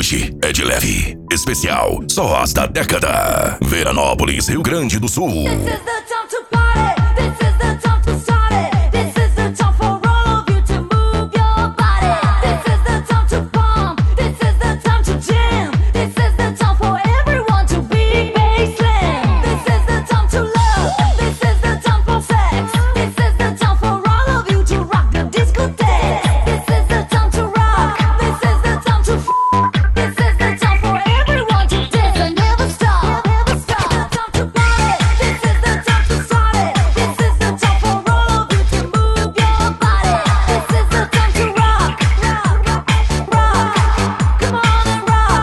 hoje é de leve, especial, só as da década. Veranópolis, Rio Grande do Sul. This is the time to party. This is the time to start it. This is the time for all of you to move your body. This is the time to pump. This is the time to jam. This is the time for everyone to be baseline. This is the time to love. This is the time for sex. This is the time for all of you to rock the discotheque. This is the time to rock. This is the time to This is the time for everyone to dance and never stop. Never stop. Time to party. This is the time to start it. This is the time for all of you to move your body. This is the time to rock, rock, rock. Come on and rock.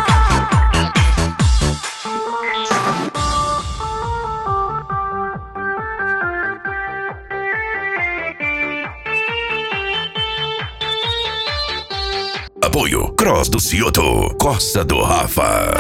Apoio Cross do Cioto, Costa do Rafa.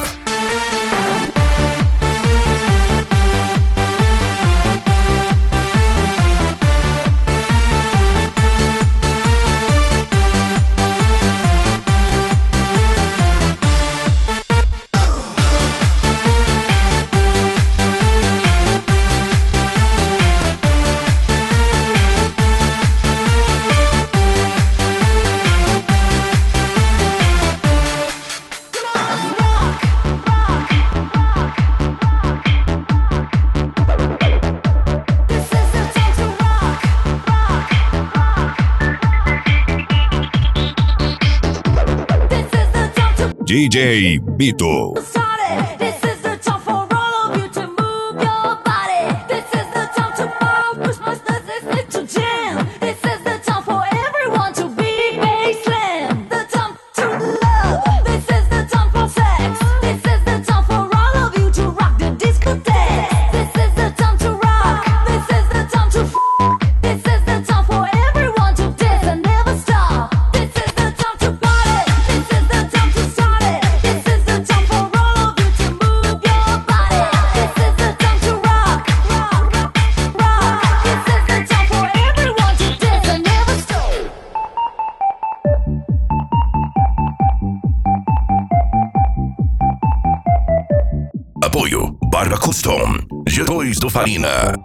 This is the time to rock, rock, rock. This is the time to DJ Bito. start it. This is the time for all of you to move your body. This is the time to pump, push my this is it to jam. This is the time for everyone to be baseline. The time to love. This is the time for sex. This is the time for all of you to rock the discotheque. This is the time to rock. This is the time to This is the time for everyone to dance and never stop. This is the time to party. This is the time to start it. This is the time for all of you to move your body. This is the time to rock, rock, rock. This is the time for everyone to dance and never stop. Apoio Barra Custom, G2 do Farina.